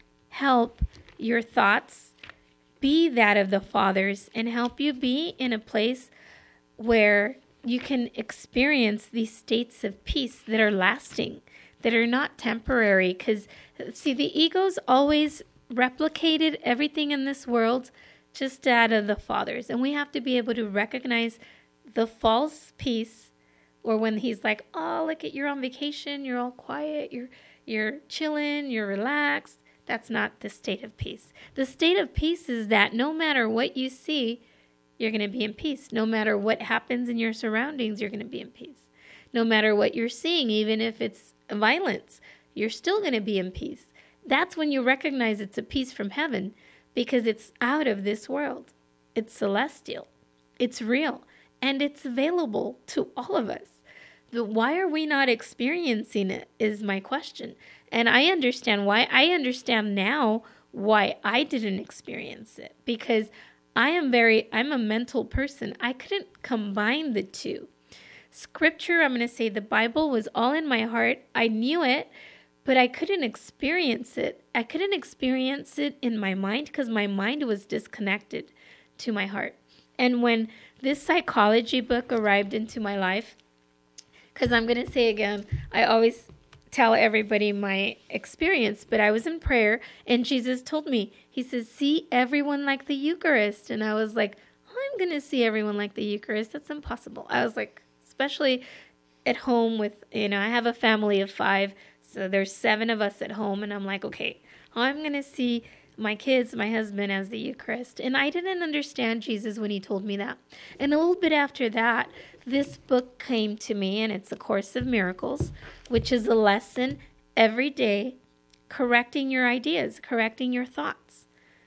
help your thoughts be that of the Father's and help you be in a place where you can experience these states of peace that are lasting, that are not temporary. Because, see, the ego's always replicated everything in this world just out of the Father's. And we have to be able to recognize the false peace, or when he's like, oh, look at, you're on vacation, you're all quiet, you're you're chilling, you're relaxed. That's not the state of peace. The state of peace is that no matter what you see, you're going to be in peace. No matter what happens in your surroundings, you're going to be in peace. No matter what you're seeing, even if it's violence, you're still going to be in peace. That's when you recognize it's a peace from heaven, because it's out of this world. It's celestial. It's real. And it's available to all of us. But why are we not experiencing it is my question. And I understand why. I understand now why I didn't experience it. Because I am very, I'm a mental person. I couldn't combine the two. Scripture, I'm going to say the Bible was all in my heart. I knew it, but I couldn't experience it. I couldn't experience it in my mind because my mind was disconnected to my heart. And when this psychology book arrived into my life, because I'm going to say again, I always tell everybody my experience, but I was in prayer and Jesus told me, he says, see everyone like the Eucharist. And I was like, I'm going to see everyone like the Eucharist. That's impossible. I was like, especially at home with, you know, I have a family of five, so there's seven of us at home. And I'm like, okay, I'm going to see my kids, my husband as the Eucharist. And I didn't understand Jesus when he told me that. And a little bit after that, this book came to me, and it's A Course of Miracles, which is a lesson every day, correcting your ideas, correcting your thoughts,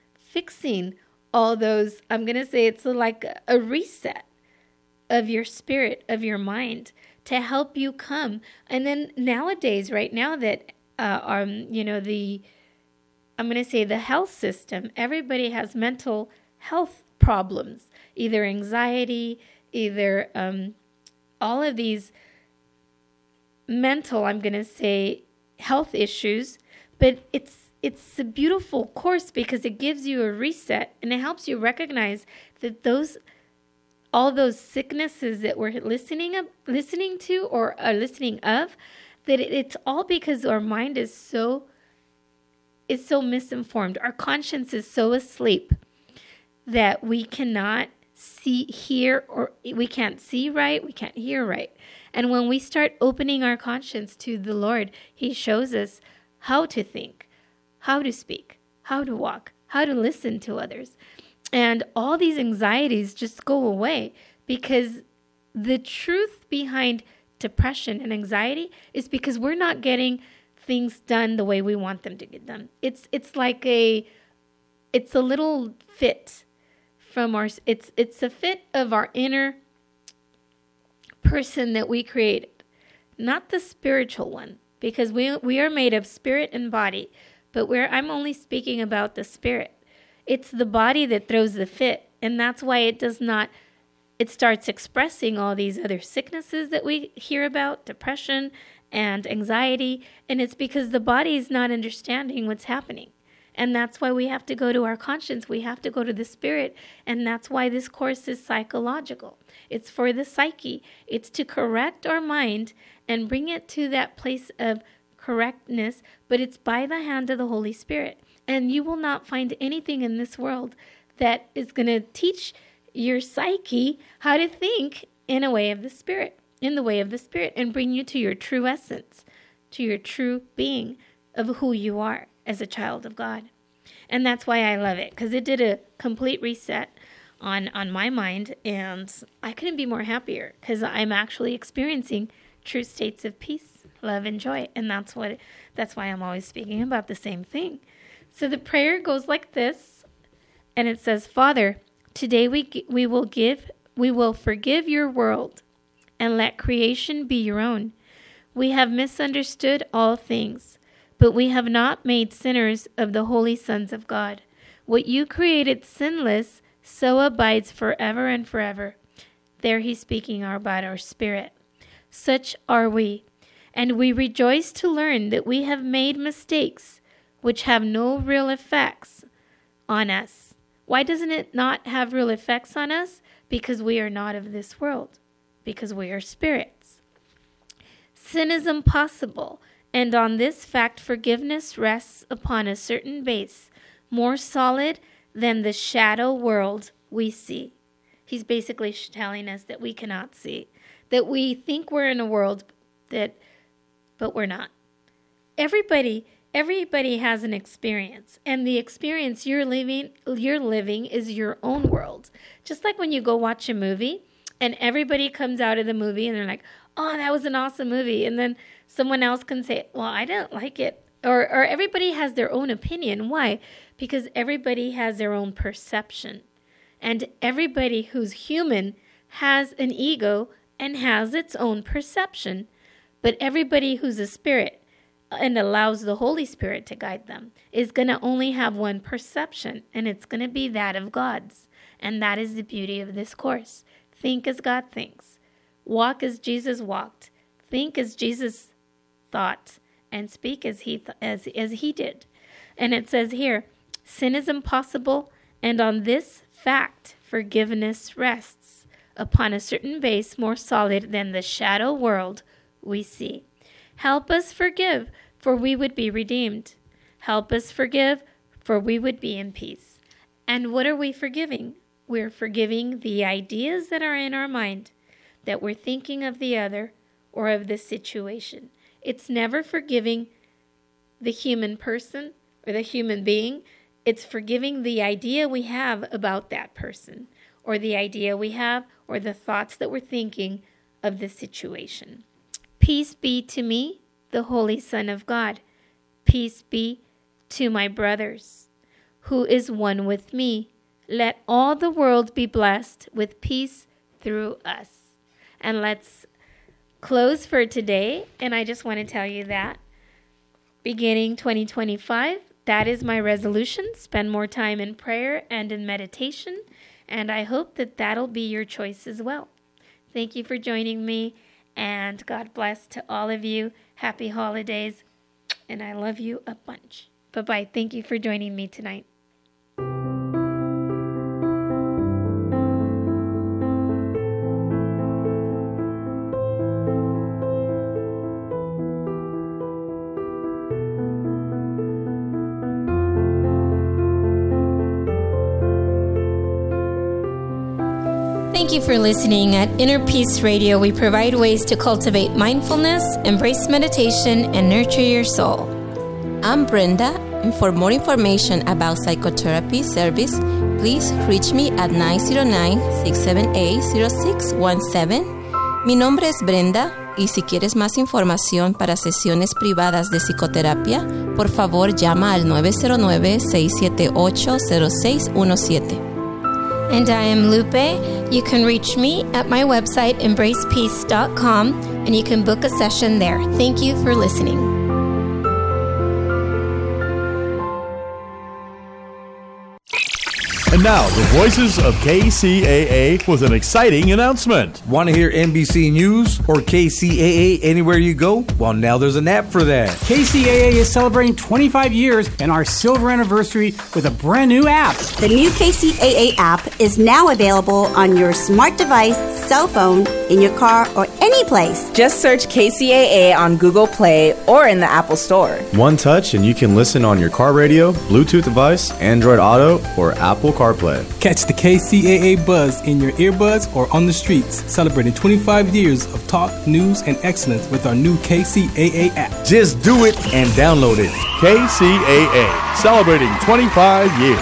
fixing all those, I'm going to say it's like a reset of your spirit, of your mind, to help you come. And then nowadays, right now that, uh, um, you know, the, I'm going to say the health system, everybody has mental health problems, either anxiety, either um, all of these mental, I'm going to say, health issues. But it's it's a beautiful course because it gives you a reset and it helps you recognize that those all those sicknesses that we're listening up, listening to or are listening of, that it, it's all because our mind is so is so misinformed. Our conscience is so asleep that we cannot see, hear, or we can't see right, we can't hear right. And when we start opening our conscience to the Lord, he shows us how to think, how to speak, how to walk, how to listen to others. And all these anxieties just go away, because the truth behind depression and anxiety is because we're not getting things done the way we want them to get done. It's it's like a it's a little fit from our it's it's a fit of our inner person that we created, not the spiritual one, because we we are made of spirit and body, but we're I'm only speaking about the spirit. It's the body that throws the fit, and that's why it does not it starts expressing all these other sicknesses that we hear about, depression and anxiety, and it's because the body is not understanding what's happening. And that's why we have to go to our conscience. We have to go to the spirit. And that's why this course is psychological. It's for the psyche. It's to correct our mind and bring it to that place of correctness, but it's by the hand of the Holy Spirit. And you will not find anything in this world that is going to teach your psyche how to think in a way of the Spirit, in the way of the Spirit, and bring you to your true essence, to your true being of who you are as a child of God. And that's why I love it, because it did a complete reset on, on my mind, and I couldn't be more happier, because I'm actually experiencing true states of peace, love, and joy. And that's what that's why I'm always speaking about the same thing. So the prayer goes like this, and it says, Father, today we we will give we will forgive your world and let creation be your own. We have misunderstood all things, but we have not made sinners of the holy sons of God. What you created sinless, so abides forever and forever. There he's speaking about our spirit. Such are we, and we rejoice to learn that we have made mistakes which have no real effects on us. Why doesn't it not have real effects on us? Because we are not of this world, because we are spirits. Sin is impossible, and on this fact forgiveness rests upon a certain base, more solid than the shadow world we see. He's basically telling us that we cannot see, that we think we're in a world that, but we're not. Everybody Everybody has an experience, and the experience you're living, you're living is your own world. Just like when you go watch a movie, and everybody comes out of the movie, and they're like, oh, that was an awesome movie. And then someone else can say, well, I didn't like it. Or, or everybody has their own opinion. Why? Because everybody has their own perception. And everybody who's human has an ego and has its own perception. But everybody who's a spirit and allows the Holy Spirit to guide them is going to only have one perception, and it's going to be that of God's. And that is the beauty of this course. Think as God thinks. Walk as Jesus walked. Think as Jesus thought, and speak as he th- as as he did. And it says here, sin is impossible, and on this fact forgiveness rests upon a certain base more solid than the shadow world we see. Help us forgive, for we would be redeemed. Help us forgive, for we would be in peace. And what are we forgiving? We're forgiving the ideas that are in our mind, that we're thinking of the other or of the situation. It's never forgiving the human person or the human being. It's forgiving the idea we have about that person, or the idea we have, or the thoughts that we're thinking of the situation. Peace be to me, the Holy Son of God. Peace be to my brothers, who is one with me. Let all the world be blessed with peace through us. And let's close for today. And I just want to tell you that beginning twenty twenty-five, that is my resolution. Spend more time in prayer and in meditation. And I hope that that'll be your choice as well. Thank you for joining me. And God bless to all of you. Happy holidays. And I love you a bunch. Bye-bye. Thank you for joining me tonight. Thank you for listening. At Inner Peace Radio, we provide ways to cultivate mindfulness, embrace meditation, and nurture your soul. I'm Brenda, and for more information about psychotherapy service, please reach me at nine zero nine, six seven eight, zero six one seven. Mi nombre es Brenda, y si quieres más información para sesiones privadas de psicoterapia, por favor llama al nueve cero nueve, seis siete ocho, cero seis uno siete. And I am Lupe. You can reach me at my website, embrace peace dot com, and you can book a session there. Thank you for listening. And now, the voices of K C A A with an exciting announcement. Want to hear N B C News or K C A A anywhere you go? Well, now there's an app for that. K C A A is celebrating twenty-five years and our silver anniversary with a brand new app. The new K C A A app is now available on your smart device, cell phone, in your car, or any place. Just search K C A A on Google Play or in the Apple Store. One touch and you can listen on your car radio, Bluetooth device, Android Auto, or Apple CarPlay. Catch the K C A A buzz in your earbuds or on the streets, celebrating twenty-five years of talk, news, and excellence with our new K C A A app. Just do it and download it. K C A A, celebrating twenty-five years.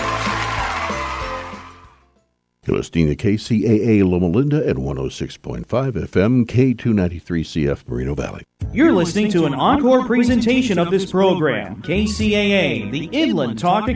You're listening to K C A A Loma Linda at one oh six point five F M, K two ninety-three C F Moreno Valley. You're listening to an encore presentation of this program, K C A A, the Inland Talk